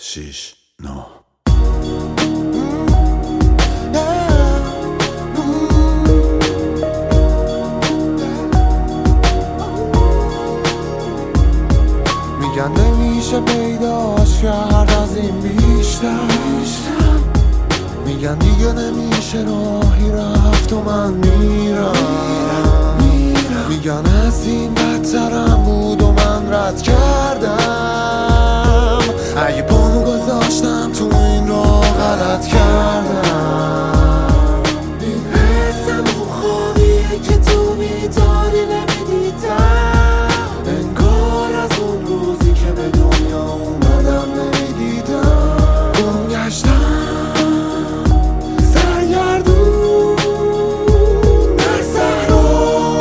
6 9 میگن نمیشه پیداش کرد از این بیشتر میگن دیگه نمیشه راهی رفت و من میرم میگن از این بدترم بود و من رد کردم اگه پامو گذاشتم تو این راه غلط کردم این حسم اون خوابیه که تو بیداری نمیدیدم انگار از اون روزی که به دنیا اومدم نمیدیدم گمگشتم سرگردون در صحرا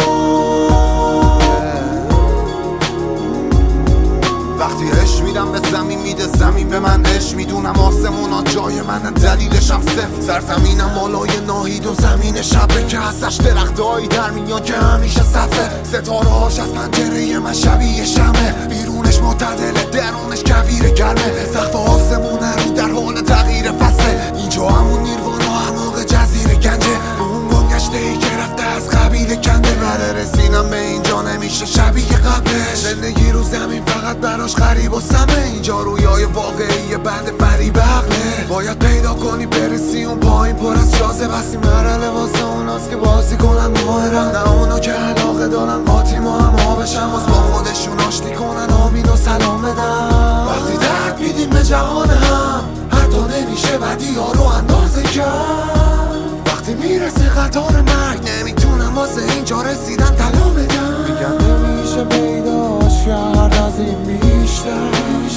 وقتی عشق میدم به زمین میده زمین به من عشق میدونم آسمونا جای من دلیلشم صفر سرزمینم بالای ناهید و زمین شبه که ازش درختایی در میان که همیشه سبزه ستاره هاش از پنجره من شبیه شمه بیرونش معتدله درونش کویر گرمه سقف آسمونه رو در حال تغییر فصله اینجا همون نیروانا هماغ جزیره گنجه اون گمگشته ای که رفته از قبیله کنده بره رسیدم به اینجا نمیشه شبیه قبلش زندگی رو زمین فقط براش غریب و سمه اینجا رویای واقعی بند فریب عقله باید پیدا کنی برسی اون پایین پر از جازه بسی مرحله واسه اوناست که بازی کنن ماهرن نه اونا که علاقه دارن قاطی ما هم ها بشن واس با خودشون آشتی کنن آمین و سلام بدن وقتی درد میدیم به جهان هم حتی نمیشه بدی ها رو اندازه کرد وقتی میرسه قطار مرگ نمیتونم واسه اینجا رسیدن طلا بدن میگن نمیشه پیداش کرد از این بیشتر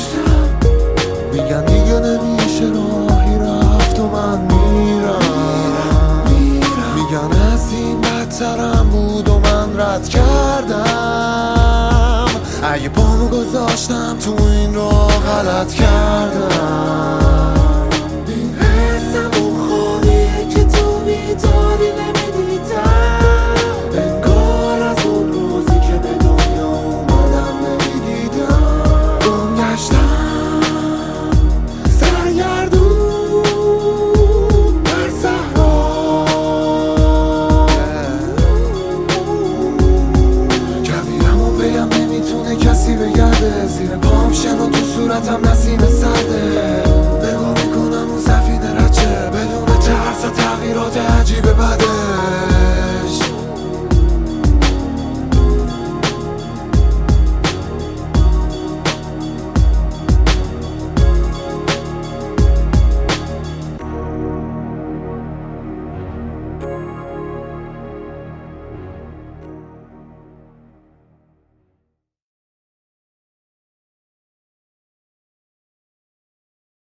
میگن دیگه نمیشه راهی رفت و من میرم میگن از این بدترم بود و من رد کردم اگه پامو گذاشتم تو این راه غلط کردم این حسم اون خوابیه که تو بیداری نمیدیدم انگار از اون روزی که به دنیا اومدم نمیدیدم گمگشتم سرگردون در صحرا کویرمو بگم نمیتونه کسی بگرده زیر پام شن و تو صورتم نسیم سرده نگاه میکنم اون سفینه رچه بدون ترس تغییرات عجیب بده